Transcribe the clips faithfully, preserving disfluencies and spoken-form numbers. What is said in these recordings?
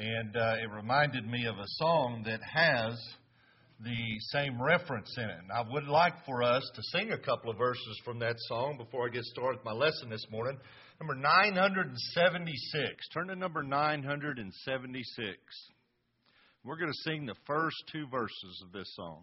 And uh, it reminded me of a song that has the same reference in it. And I would like for us to sing a couple of verses from that song before I get started with my lesson this morning. Number nine seventy-six. Turn to number nine seventy-six. We're going to sing the first two verses of this song.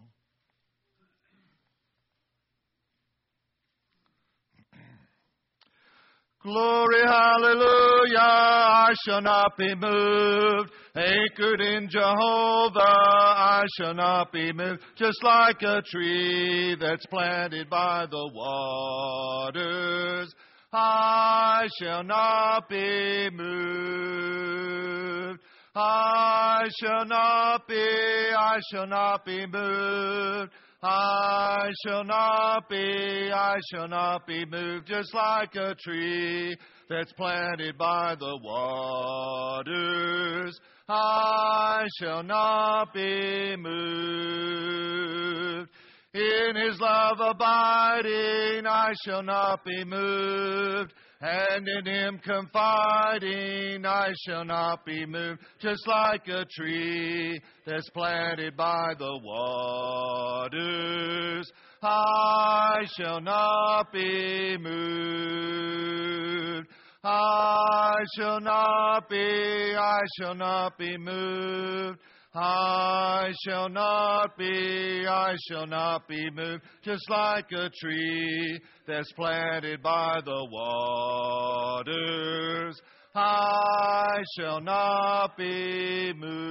Glory, hallelujah, I shall not be moved. Anchored in Jehovah, I shall not be moved. Just like a tree that's planted by the waters, I shall not be moved. I shall not be, I shall not be moved. I shall not be, I shall not be moved, just like a tree that's planted by the waters. I shall not be moved. In His love abiding, I shall not be moved. And in Him confiding, I shall not be moved. Just like a tree that's planted by the waters, I shall not be moved. I shall not be, I shall not be moved. I shall not be, I shall not be moved, just like a tree that's planted by the waters. I shall not be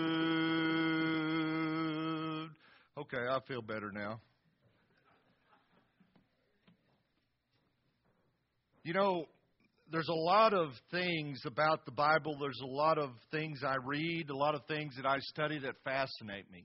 moved. Okay, I feel better now. You know, there's a lot of things about the Bible. There's a lot of things I read, a lot of things that I study that fascinate me.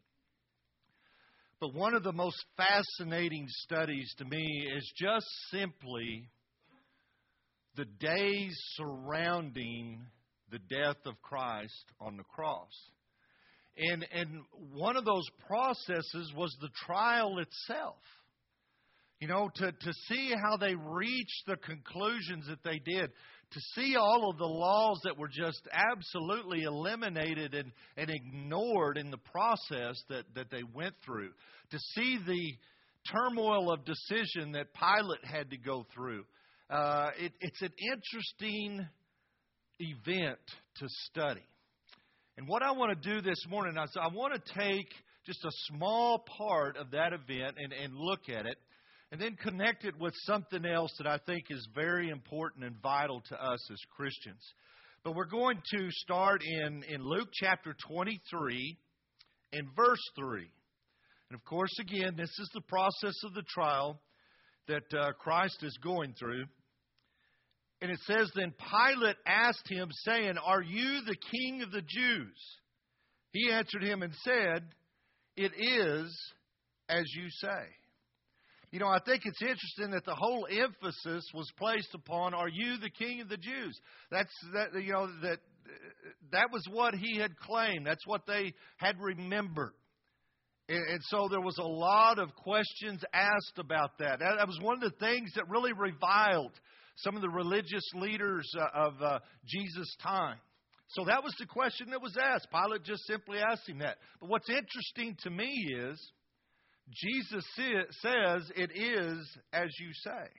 But one of the most fascinating studies to me is just simply the days surrounding the death of Christ on the cross. And, and one of those processes was the trial itself. You know, to, to see how they reached the conclusions that they did, to see all of the laws that were just absolutely eliminated and, and ignored in the process that, that they went through, to see the turmoil of decision that Pilate had to go through. Uh, it, it's an interesting event to study. And what I want to do this morning is I want to take just a small part of that event and, and look at it, and then connect it with something else that I think is very important and vital to us as Christians. But we're going to start in, in Luke chapter twenty-three and verse three. And of course, again, this is the process of the trial that uh, Christ is going through. And it says, then Pilate asked him, saying, are you the king of the Jews? He answered him and said, it is as you say. You know, I think it's interesting that the whole emphasis was placed upon, are you the king of the Jews? That's, that, you know, that that was what he had claimed. That's what they had remembered. And, and so there was a lot of questions asked about that. That, that was one of the things that really reviled some of the religious leaders uh, of uh, Jesus' time. So that was the question that was asked. Pilate just simply asked him that. But what's interesting to me is, Jesus says, it is as you say.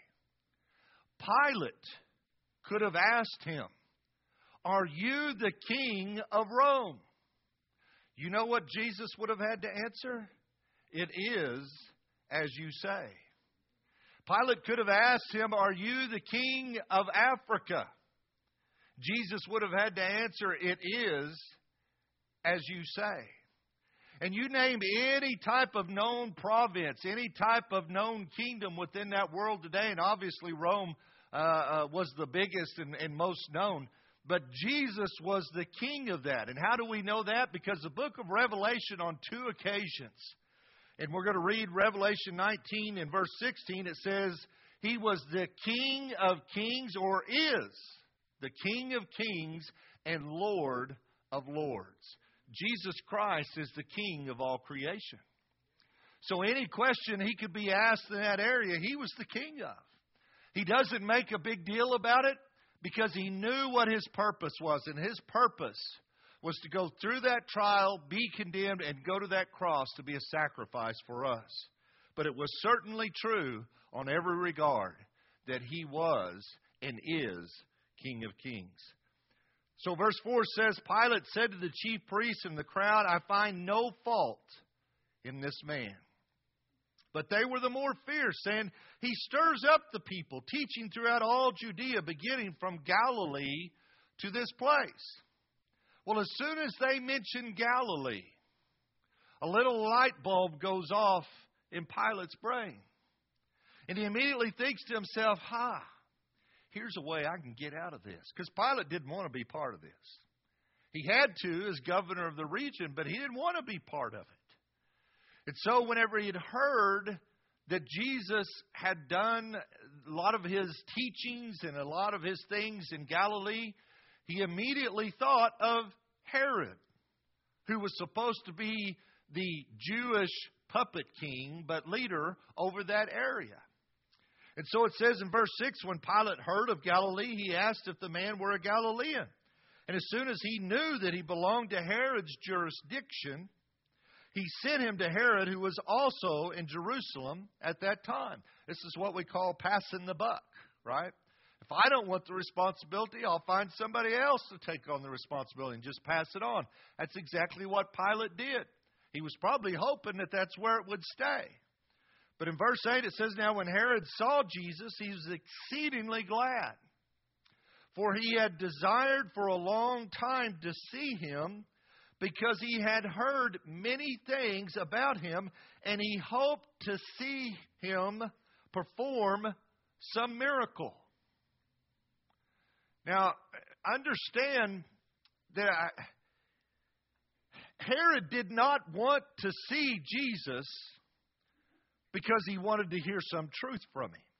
Pilate could have asked him, are you the king of Rome? You know what Jesus would have had to answer? It is as you say. Pilate could have asked him, are you the king of Africa? Jesus would have had to answer, it is as you say. And you name any type of known province, any type of known kingdom within that world today, and obviously Rome uh, uh, was the biggest and, and most known, but Jesus was the king of that. And how do we know that? Because the book of Revelation on two occasions, and we're going to read Revelation nineteen and verse sixteen, it says, he was the King of kings, or is the King of kings and Lord of lords. Jesus Christ is the King of all creation. So any question he could be asked in that area, he was the king of. He doesn't make a big deal about it because he knew what his purpose was. And his purpose was to go through that trial, be condemned, and go to that cross to be a sacrifice for us. But it was certainly true on every regard that He was and is King of Kings. So verse four says, Pilate said to the chief priests and the crowd, I find no fault in this man. But they were the more fierce, saying, He stirs up the people, teaching throughout all Judea, beginning from Galilee to this place. Well, as soon as they mention Galilee, a little light bulb goes off in Pilate's brain. And he immediately thinks to himself, ha, here's a way I can get out of this. Because Pilate didn't want to be part of this. He had to as governor of the region, but he didn't want to be part of it. And so whenever he had heard that Jesus had done a lot of His teachings and a lot of His things in Galilee, he immediately thought of Herod, who was supposed to be the Jewish puppet king, but leader over that area. And so it says in verse six, when Pilate heard of Galilee, he asked if the man were a Galilean. And as soon as he knew that he belonged to Herod's jurisdiction, he sent him to Herod, who was also in Jerusalem at that time. This is what we call passing the buck, right? If I don't want the responsibility, I'll find somebody else to take on the responsibility and just pass it on. That's exactly what Pilate did. He was probably hoping that that's where it would stay. But in verse eight it says, now when Herod saw Jesus, he was exceedingly glad. For he had desired for a long time to see him, because he had heard many things about him, and he hoped to see him perform some miracle. Now, understand that Herod did not want to see Jesus because he wanted to hear some truth from him.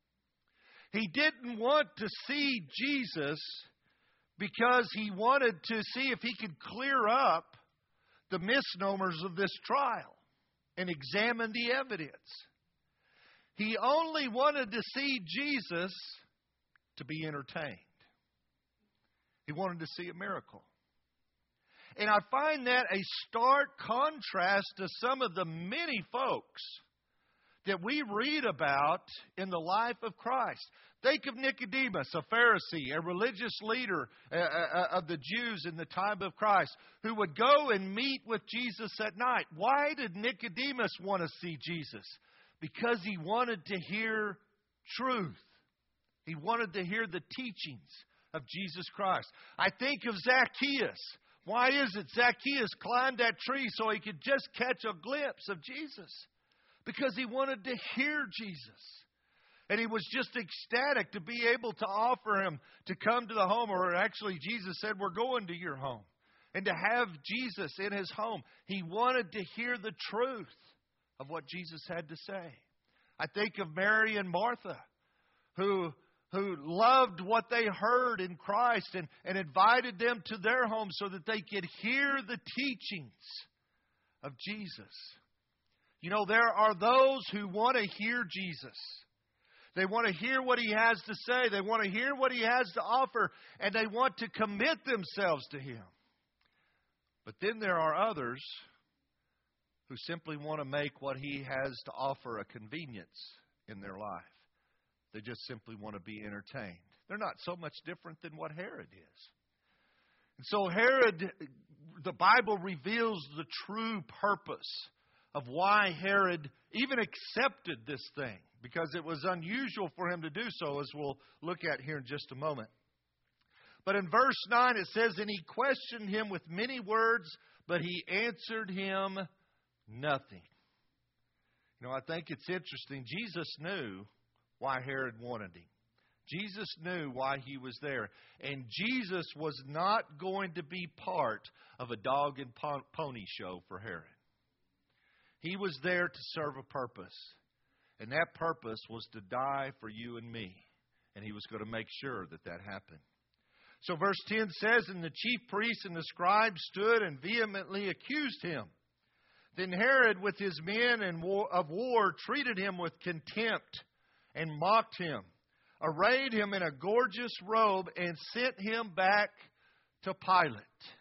He didn't want to see Jesus because he wanted to see if he could clear up the misnomers of this trial and examine the evidence. He only wanted to see Jesus to be entertained. He wanted to see a miracle. And I find that a stark contrast to some of the many folks that we read about in the life of Christ. Think of Nicodemus, a Pharisee, a religious leader uh, uh, of the Jews in the time of Christ, who would go and meet with Jesus at night. Why did Nicodemus want to see Jesus? Because he wanted to hear truth. He wanted to hear the teachings of Jesus Christ. I think of Zacchaeus. Why is it Zacchaeus climbed that tree so he could just catch a glimpse of Jesus? Because he wanted to hear Jesus. And he was just ecstatic to be able to offer him to come to the home. Or actually, Jesus said, we're going to your home. And to have Jesus in his home. He wanted to hear the truth of what Jesus had to say. I think of Mary and Martha, who, who loved what they heard in Christ and, and invited them to their home so that they could hear the teachings of Jesus. You know, there are those who want to hear Jesus. They want to hear what He has to say. They want to hear what He has to offer. And they want to commit themselves to Him. But then there are others who simply want to make what He has to offer a convenience in their life. They just simply want to be entertained. They're not so much different than what Herod is. And so Herod, the Bible reveals the true purpose of why Herod even accepted this thing, because it was unusual for him to do so, as we'll look at here in just a moment. But in verse nine it says, and he questioned him with many words, but he answered him nothing. You know, I think it's interesting. Jesus knew why Herod wanted him. Jesus knew why he was there. And Jesus was not going to be part of a dog and pony show for Herod. He was there to serve a purpose. And that purpose was to die for you and me. And he was going to make sure that that happened. So verse ten says, and the chief priests and the scribes stood and vehemently accused him. Then Herod with his men of war treated him with contempt and mocked him, arrayed him in a gorgeous robe, and sent him back to Pilate.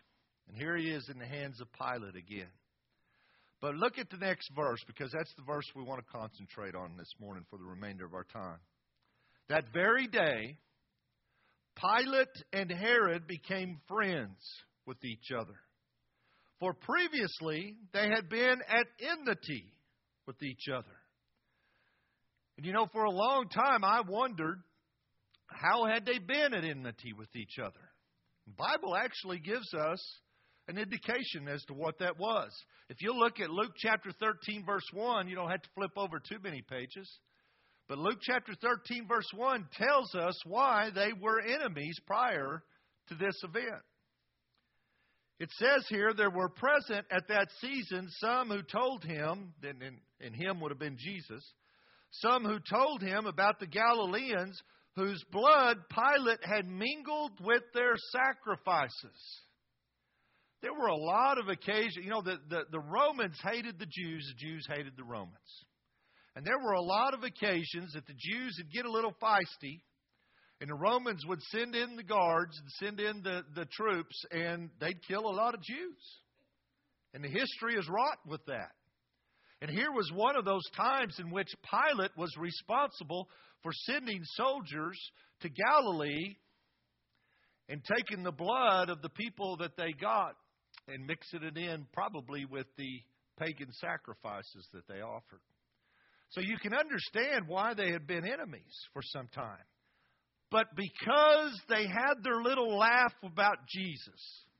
And here he is in the hands of Pilate again. But look at the next verse, because that's the verse we want to concentrate on this morning for the remainder of our time. That very day, Pilate and Herod became friends with each other. For previously, they had been at enmity with each other. And you know, for a long time, I wondered, how had they been at enmity with each other? The Bible actually gives us an indication as to what that was. If you look at Luke chapter thirteen, verse one, you don't have to flip over too many pages. But Luke chapter thirteen, verse one tells us why they were enemies prior to this event. It says here, there were present at that season some who told him, and, and, and him would have been Jesus, some who told him about the Galileans whose blood Pilate had mingled with their sacrifices. There were a lot of occasions, you know, the, the, the Romans hated the Jews, the Jews hated the Romans. And there were a lot of occasions that the Jews would get a little feisty, and the Romans would send in the guards and send in the, the troops, and they'd kill a lot of Jews. And the history is wrought with that. And here was one of those times in which Pilate was responsible for sending soldiers to Galilee and taking the blood of the people that they got and mixing it in probably with the pagan sacrifices that they offered. So you can understand why they had been enemies for some time. But because they had their little laugh about Jesus,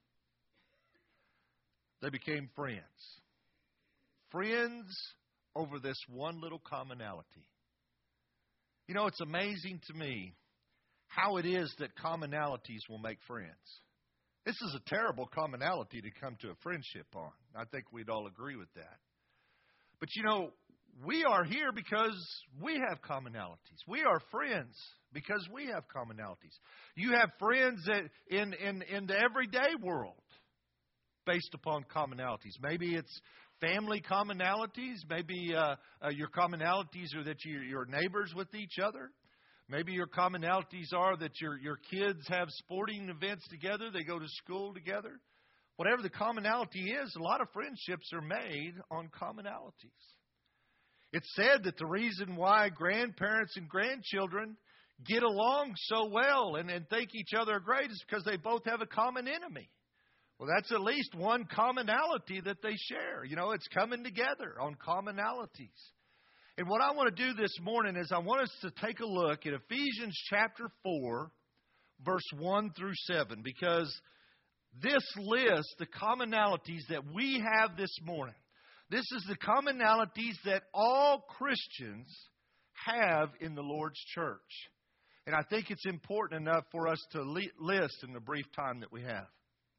they became friends. Friends over this one little commonality. You know, it's amazing to me how it is that commonalities will make friends. This is a terrible commonality to come to a friendship on. I think we'd all agree with that. But you know, we are here because we have commonalities. We are friends because we have commonalities. You have friends that in, in, in the everyday world based upon commonalities. Maybe it's family commonalities. Maybe uh, uh, your commonalities are that you, you're neighbors with each other. Maybe your commonalities are that your, your kids have sporting events together. They go to school together. Whatever the commonality is, a lot of friendships are made on commonalities. It's said that the reason why grandparents and grandchildren get along so well and, and think each other are great is because they both have a common enemy. Well, that's at least one commonality that they share. You know, it's coming together on commonalities. And what I want to do this morning is I want us to take a look at Ephesians chapter four, verse one through seven, because this lists the commonalities that we have this morning. This is the commonalities that all Christians have in the Lord's church. And I think it's important enough for us to list in the brief time that we have.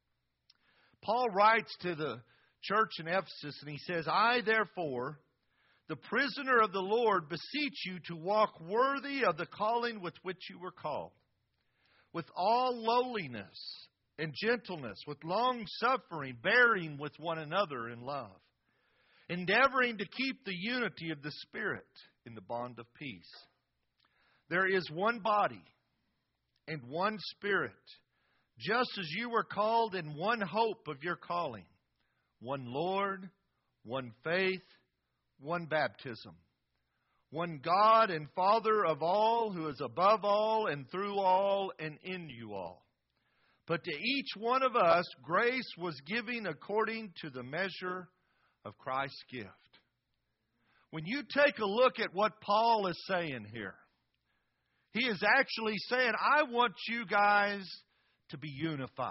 Paul writes to the church in Ephesus and he says, I therefore, the prisoner of the Lord, beseech you to walk worthy of the calling with which you were called, with all lowliness and gentleness, with long suffering, bearing with one another in love, endeavoring to keep the unity of the Spirit in the bond of peace. There is one body and one Spirit, just as you were called in one hope of your calling, one Lord, one faith, one baptism, one God and Father of all, who is above all and through all and in you all. But to each one of us, grace was given according to the measure of Christ's gift. When you take a look at what Paul is saying here, he is actually saying, I want you guys to be unified.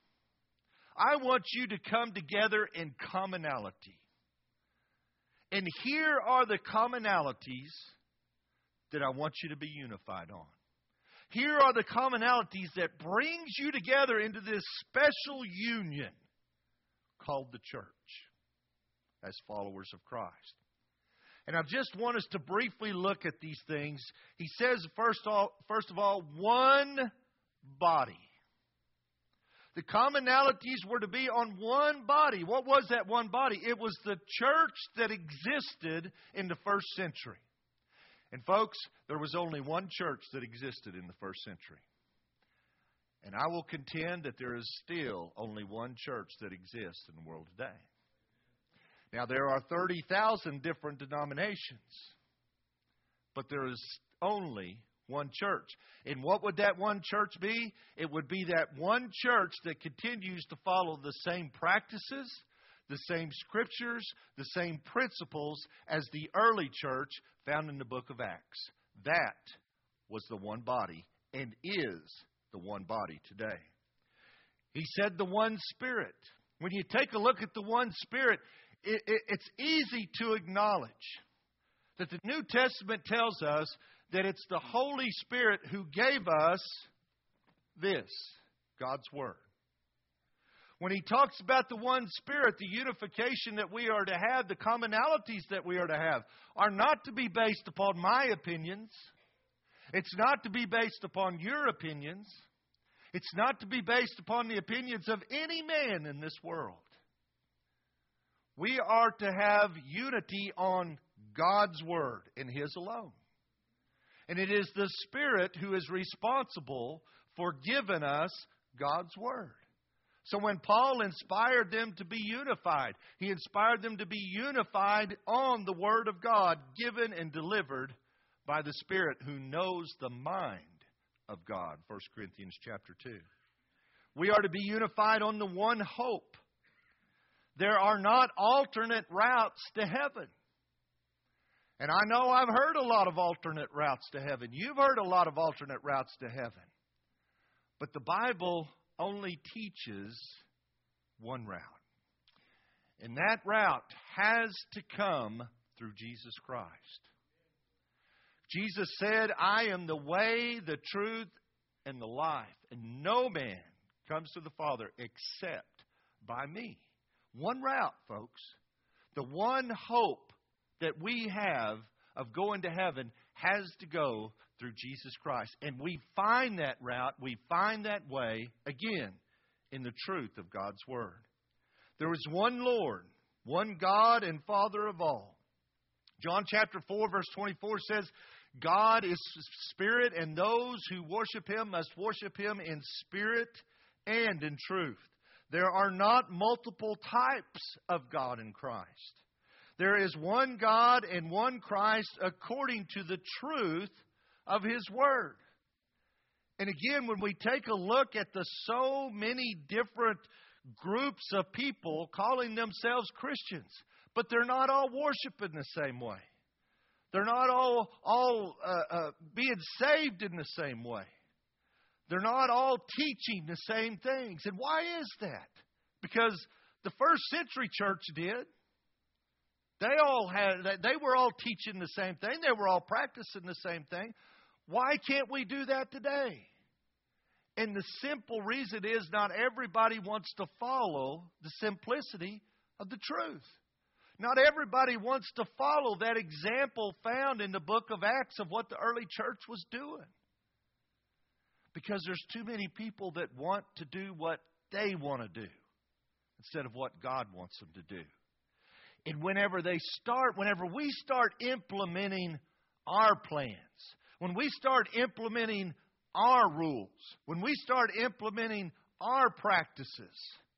I want you to come together in commonality. And here are the commonalities that I want you to be unified on. Here are the commonalities that brings you together into this special union called the church as followers of Christ. And I just want us to briefly look at these things. He says, first of all, first of all, one body. The commonalities were to be on one body. What was that one body? It was the church that existed in the first century. And folks, there was only one church that existed in the first century. And I will contend that there is still only one church that exists in the world today. Now, there are thirty thousand different denominations, but there is only one church. And what would that one church be? It would be that one church that continues to follow the same practices, the same scriptures, the same principles as the early church found in the book of Acts. That was the one body and is the one body today. He said the one Spirit. When you take a look at the one Spirit, it, it, it's easy to acknowledge that the New Testament tells us that it's the Holy Spirit who gave us this, God's Word. When he talks about the one Spirit, the unification that we are to have, the commonalities that we are to have, are not to be based upon my opinions. It's not to be based upon your opinions. It's not to be based upon the opinions of any man in this world. We are to have unity on God's Word and His alone. And it is the Spirit who is responsible for giving us God's Word. So when Paul inspired them to be unified, he inspired them to be unified on the Word of God, given and delivered by the Spirit who knows the mind of God. First Corinthians chapter two. We are to be unified on the one hope. There are not alternate routes to heaven. And I know I've heard a lot of alternate routes to heaven. You've heard a lot of alternate routes to heaven. But the Bible only teaches one route. And that route has to come through Jesus Christ. Jesus said, I am the way, the truth, and the life. And no man comes to the Father except by me. One route, folks. The one hope that we have of going to heaven has to go through Jesus Christ. And we find that route, we find that way, again, in the truth of God's Word. There is one Lord, one God and Father of all. John chapter four, verse twenty-four says, God is Spirit, and those who worship Him must worship Him in spirit and in truth. There are not multiple types of God in Christ. There is one God and one Christ according to the truth of His Word. And again, when we take a look at the so many different groups of people calling themselves Christians, but they're not all worshiping the same way. They're not all, all uh, uh, being saved in the same way. They're not all teaching the same things. And why is that? Because the first century church did. They all had, they were all teaching the same thing. They were all practicing the same thing. Why can't we do that today? And the simple reason is not everybody wants to follow the simplicity of the truth. Not everybody wants to follow that example found in the book of Acts of what the early church was doing. Because there's too many people that want to do what they want to do instead of what God wants them to do. And whenever they start, whenever we start implementing our plans, when we start implementing our rules, when we start implementing our practices,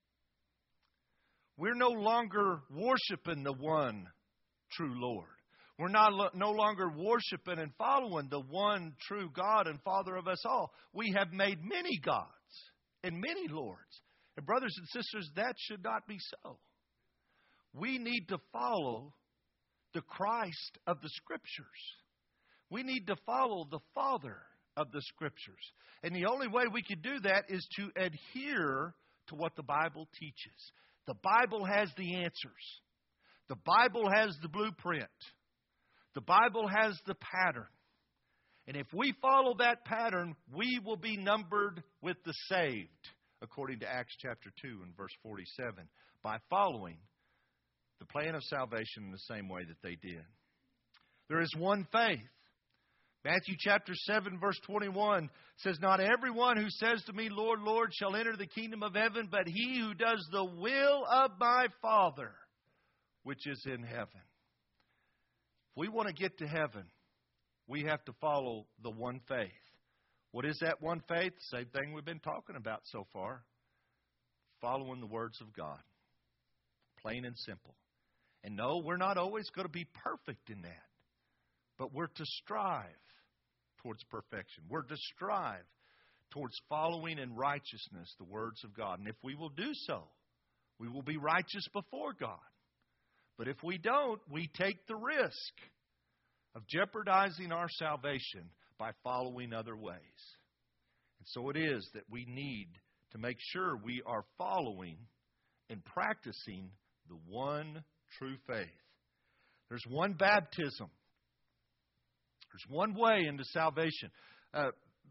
we're no longer worshiping the one true Lord. We're not no longer worshiping and following the one true God and Father of us all. We have made many gods and many lords. And brothers and sisters, that should not be so. We need to follow the Christ of the Scriptures. We need to follow the Father of the Scriptures. And the only way we can do that is to adhere to what the Bible teaches. The Bible has the answers. The Bible has the blueprint. The Bible has the pattern. And if we follow that pattern, we will be numbered with the saved, according to Acts chapter two and verse forty-seven, by following the plan of salvation in the same way that they did. There is one faith. Matthew chapter seven, verse twenty-one says, Not everyone who says to me, Lord, Lord, shall enter the kingdom of heaven, but he who does the will of my Father, which is in heaven. If we want to get to heaven, we have to follow the one faith. What is that one faith? Same thing we've been talking about so far. Following the words of God. Plain and simple. And no, we're not always going to be perfect in that. But we're to strive towards perfection. We're to strive towards following in righteousness the words of God. And if we will do so, we will be righteous before God. But if we don't, we take the risk of jeopardizing our salvation by following other ways. And so it is that we need to make sure we are following and practicing the one true faith. There's one baptism. There's one way into salvation. Uh,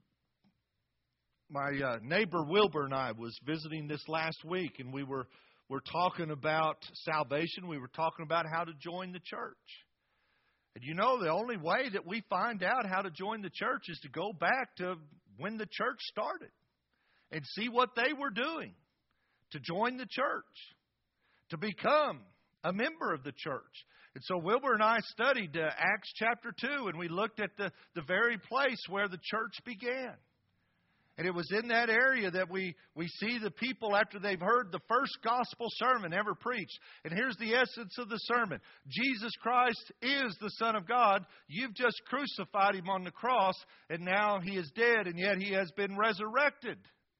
my uh, neighbor Wilbur and I was visiting this last week, and we were we're talking about salvation. We were talking about how to join the church. And you know, the only way that we find out how to join the church is to go back to when the church started and see what they were doing to join the church, to become a member of the church. And so Wilbur and I studied uh, Acts chapter two, and we looked at the, the very place where the church began. And it was in that area that we, we see the people after they've heard the first gospel sermon ever preached. And here's the essence of the sermon. Jesus Christ is the Son of God. You've just crucified Him on the cross, and now He is dead, and yet He has been resurrected.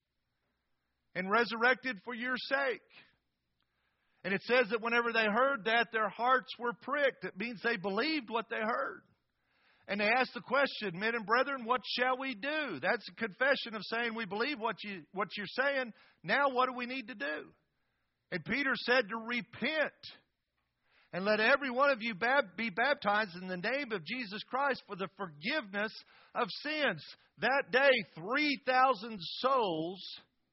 And resurrected for your sake. And it says that whenever they heard that, their hearts were pricked. It means they believed what they heard. And they asked the question, men and brethren, what shall we do? That's a confession of saying we believe what, you, what you're saying. Now what do we need to do? And Peter said to repent. And let every one of you bab- be baptized in the name of Jesus Christ for the forgiveness of sins. That day, three thousand souls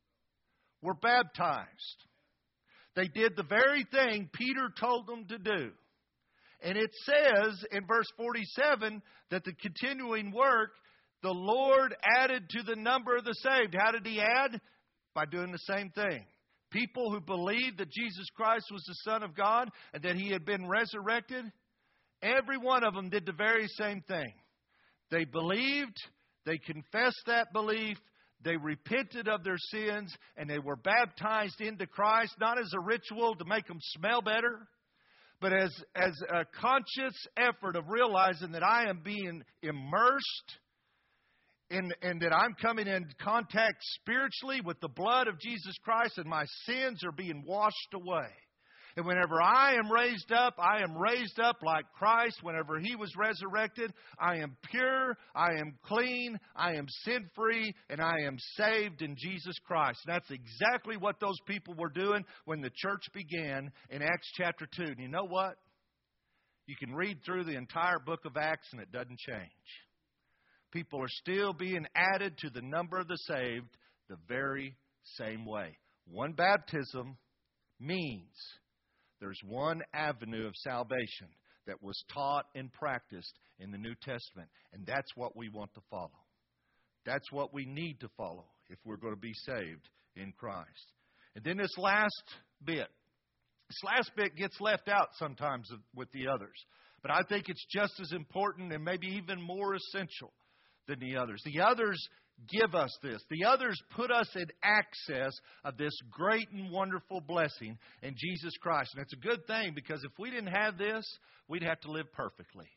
were baptized. They did the very thing Peter told them to do. And it says in verse forty-seven that the continuing work, the Lord added to the number of the saved. How did He add? By doing the same thing. People who believed that Jesus Christ was the Son of God and that He had been resurrected, every one of them did the very same thing. They believed, they confessed that belief, they repented of their sins, and they were baptized into Christ, not as a ritual to make them smell better, but as, as a conscious effort of realizing that I am being immersed in, and that I'm coming in contact spiritually with the blood of Jesus Christ, and my sins are being washed away. And whenever I am raised up, I am raised up like Christ. Whenever He was resurrected, I am pure, I am clean, I am sin-free, and I am saved in Jesus Christ. And that's exactly what those people were doing when the church began in Acts chapter two. And you know what? You can read through the entire book of Acts and it doesn't change. People are still being added to the number of the saved the very same way. One baptism means there's one avenue of salvation that was taught and practiced in the New Testament, and that's what we want to follow. That's what we need to follow if we're going to be saved in Christ. And then this last bit. This last bit gets left out sometimes with the others, but I think it's just as important and maybe even more essential than the others. The others give us this. The others put us in access of this great and wonderful blessing in Jesus Christ. And it's a good thing, because if we didn't have this, we'd have to live perfectly.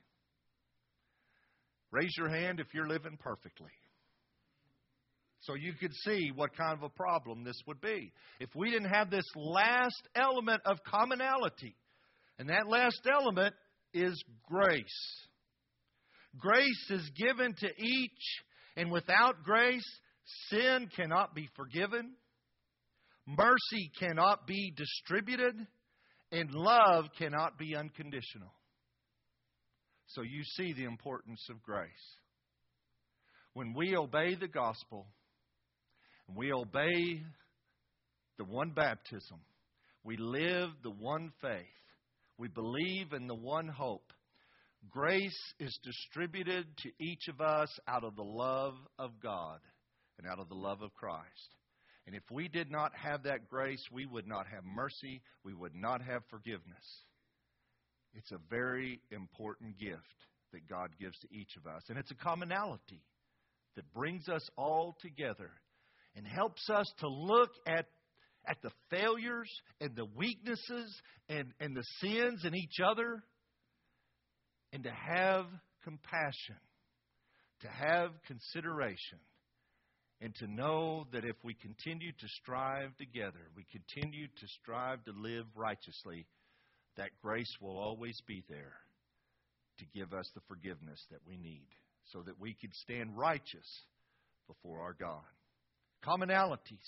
Raise your hand if you're living perfectly. So you could see what kind of a problem this would be. If we didn't have this last element of commonality, and that last element is grace. Grace is given to each. And without grace, sin cannot be forgiven, mercy cannot be distributed, and love cannot be unconditional. So you see the importance of grace. When we obey the gospel, and we obey the one baptism, we live the one faith, we believe in the one hope, grace is distributed to each of us out of the love of God and out of the love of Christ. And if we did not have that grace, we would not have mercy. We would not have forgiveness. It's a very important gift that God gives to each of us. And it's a commonality that brings us all together and helps us to look at, at the failures and the weaknesses and, and the sins in each other, and to have compassion, to have consideration, and to know that if we continue to strive together, we continue to strive to live righteously, that grace will always be there to give us the forgiveness that we need so that we can stand righteous before our God. Commonalities.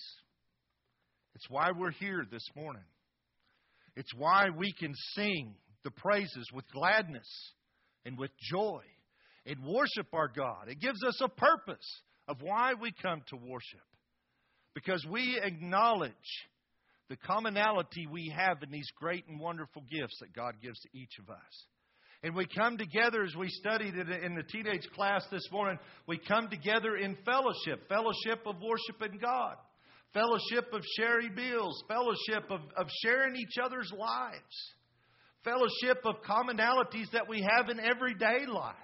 It's why we're here this morning. It's why we can sing the praises with gladness and with joy and worship our God. It gives us a purpose of why we come to worship, because we acknowledge the commonality we have in these great and wonderful gifts that God gives to each of us. And we come together, as we studied it in the teenage class this morning, we come together in fellowship, fellowship of worshiping God, fellowship of sharing meals, fellowship of, of sharing each other's lives, fellowship of commonalities that we have in everyday life.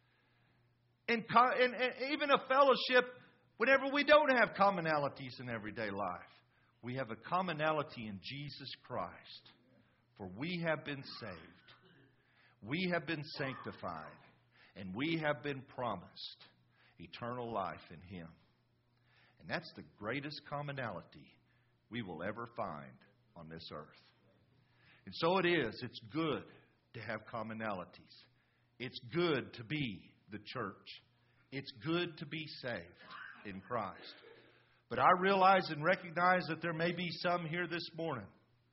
And, and, and even a fellowship whenever we don't have commonalities in everyday life. We have a commonality in Jesus Christ. For we have been saved. We have been sanctified. And we have been promised eternal life in Him. And that's the greatest commonality we will ever find on this earth. And so it is. It's good to have commonalities. It's good to be the church. It's good to be saved in Christ. But I realize and recognize that there may be some here this morning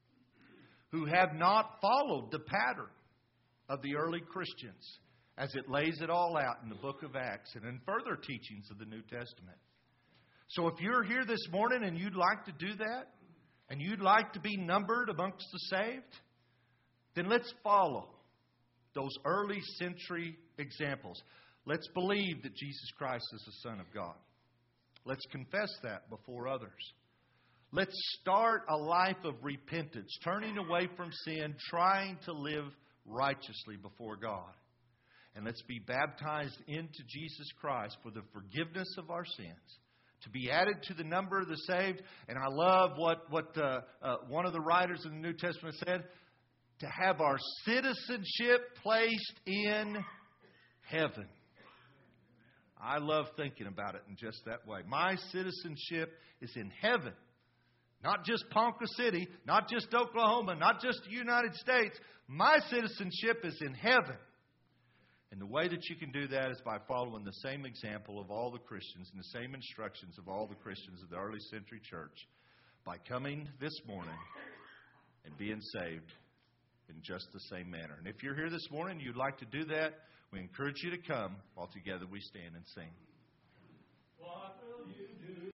who have not followed the pattern of the early Christians as it lays it all out in the book of Acts and in further teachings of the New Testament. So if you're here this morning and you'd like to do that, and you'd like to be numbered amongst the saved, then let's follow those early century examples. Let's believe that Jesus Christ is the Son of God. Let's confess that before others. Let's start a life of repentance, turning away from sin, trying to live righteously before God. And let's be baptized into Jesus Christ for the forgiveness of our sins, to be added to the number of the saved. And I love what, what uh, uh, one of the writers in the New Testament said, to have our citizenship placed in heaven. I love thinking about it in just that way. My citizenship is in heaven. Not just Ponca City, not just Oklahoma, not just the United States. My citizenship is in heaven. And the way that you can do that is by following the same example of all the Christians and the same instructions of all the Christians of the early century church, by coming this morning and being saved in just the same manner. And if you're here this morning and you'd like to do that, we encourage you to come while together we stand and sing. What will you do?